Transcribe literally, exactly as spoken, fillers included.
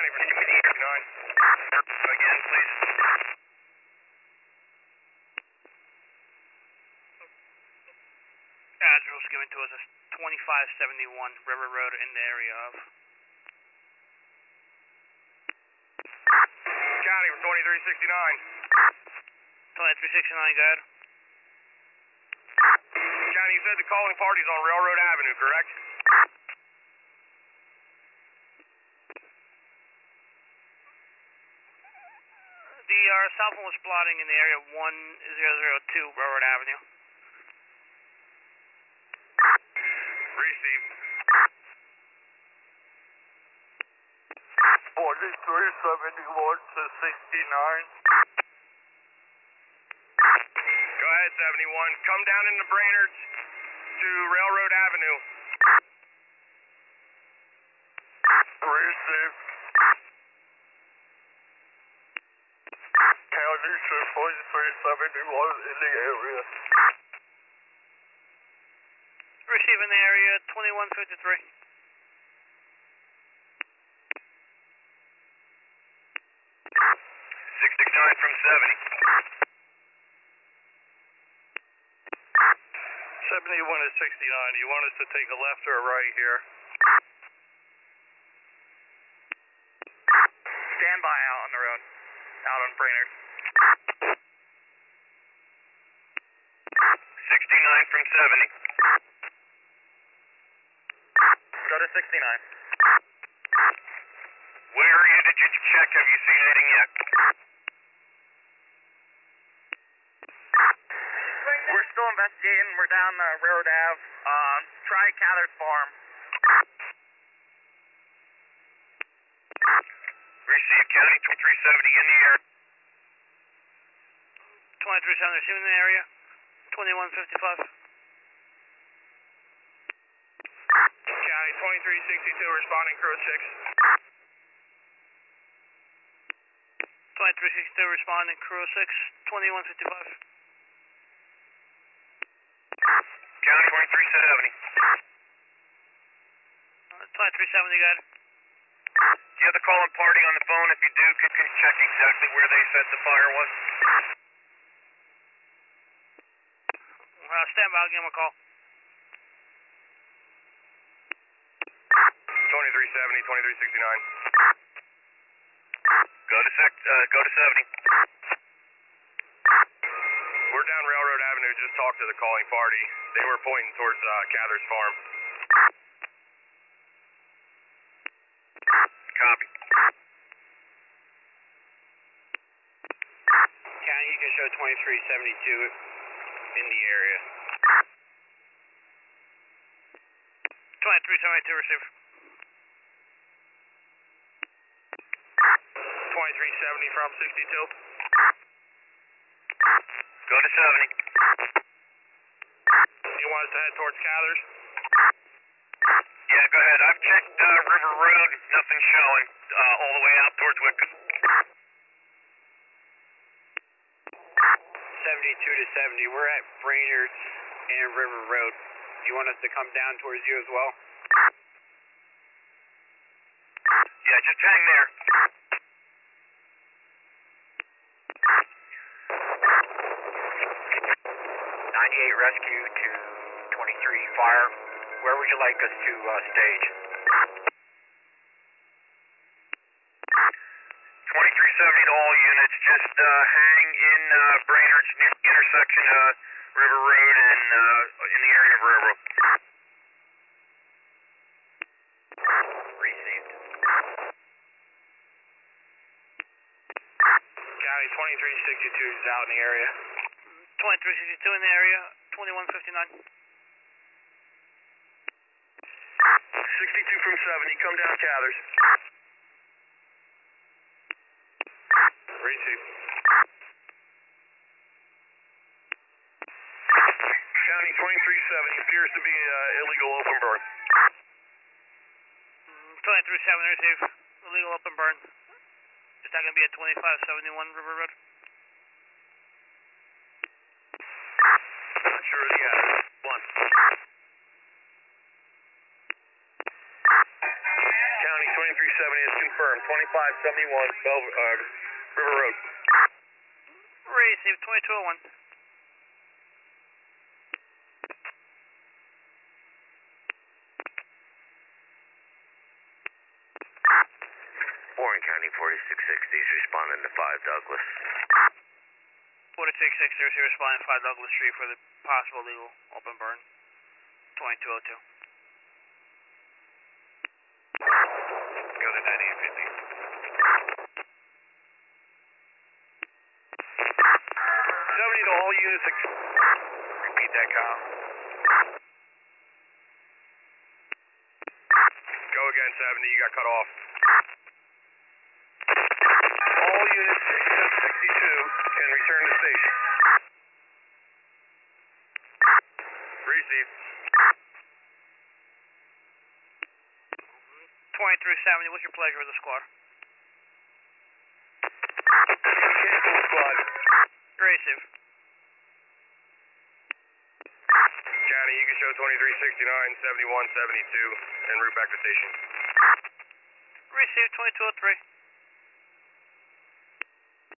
nine. Again, please. Address given to us is twenty-five seventy-one River Road in the area of. County, we're twenty-three sixty-nine. twenty-three sixty-nine, go ahead. County, you said the calling party's on Railroad Avenue, correct? The uh, cell phone was plotting in the area one zero zero two Railroad Avenue. Receive. forty-three seventy-one to sixty-nine. Go ahead, seventy-one. Come down into Brainerd to Railroad Avenue. Receive. County to forty-three seventy-one in the area. Receive in the area twenty-one fifty-three. six sixty-nine from seventy. seventy-one to sixty-nine. You want us to take a left or a right here? Stand by out on the road. Out on Brainerd. sixty-nine from seventy. Go to sixty-nine. Where are you? Did you check? Have you seen anything yet? We're still investigating. We're down uh, Railroad Ave. Uh, try Cather's Farm. Receive County twenty-three seventy in the air. twenty-three seventy, receive in the area twenty-one fifty-five. County twenty-three sixty-two responding crew six. twenty-three sixty-two responding crew six, twenty-one fifty-five. County twenty-three seventy. Uh, twenty-three seventy, got it. Do you have the calling party on the phone? If you do, can you check exactly where they said the fire was? Uh, stand by, I'll give him a call. twenty-three seventy, twenty-three sixty-nine. Go to sec, uh, go to seventy. We're down Railroad Avenue. Just talked to the calling party. They were pointing towards uh, Cather's Farm. Copy. County, you can show twenty-three seventy-two in the area. twenty-three seventy-two, receive. twenty-three seventy from sixty-two. Go to seventy. You want us to head towards Cather's? Yeah, go ahead. I've checked uh, River Road. Nothing showing uh, all the way out towards Wickham. seventy-two to seventy, we're at Brainerd and River Road. Do you want us to come down towards you as well? Yeah, just hang there. ninety-eight rescue to twenty-three fire. Where would you like us to uh, stage? twenty-three seventy to all units. Just uh, hang in uh, Brainerd's near the intersection of River Road and uh, in the area of Railroad. Received. County twenty-three sixty-two is out in the area. twenty-three sixty-two in the area, twenty-one fifty-nine. sixty-two from seventy. Come down Cathers. Receive. County twenty-three seventy appears to be uh, illegal open burn. twenty-three seventy, receive. Illegal open burn. Is that going to be at twenty-five seventy-one River Road? Not sure, yeah. One. County twenty-three seventy seventy is confirmed. twenty-five seventy-one Bell, uh, River Road. Receive twenty-two oh one. Warren County forty-six sixty is responding to five Douglas. forty-six sixty is responding to five Douglas Street for the possible legal open burn. twenty-two oh two. Go to ninety-eight fifty. seventy to all units. Repeat that, Kyle. Go again, seventy. You got cut off. All units except sixty-two can return to station. Receive. twenty-three seventy, what's your pleasure with the squad? Cancel squad. Receive. County, you can show twenty-three sixty-nine, seventy-one seventy-two, en route back to station. Receive twenty-two oh three.